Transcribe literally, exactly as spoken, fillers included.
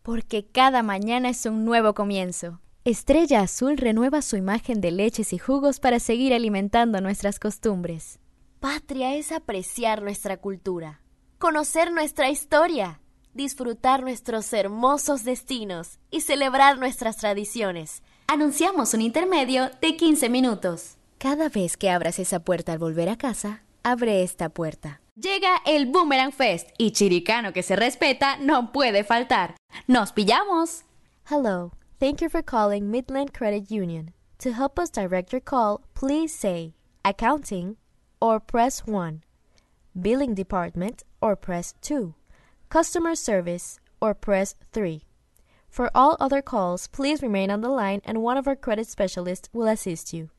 porque cada mañana es un nuevo comienzo. Estrella Azul renueva su imagen de leches y jugos para seguir alimentando nuestras costumbres. Patria es apreciar nuestra cultura, conocer nuestra historia, disfrutar nuestros hermosos destinos y celebrar nuestras tradiciones. Anunciamos un intermedio de quince minutos. Cada vez que abras esa puerta al volver a casa, abre esta puerta. Llega el Boomerang Fest y Chiricano que se respeta no puede faltar. ¡Nos pillamos! Hello, thank you for calling Midland Credit Union. To help us direct your call, please say accounting or press one, billing department or press two, customer service or press three. For all other calls, please remain on the line and one of our credit specialists will assist you.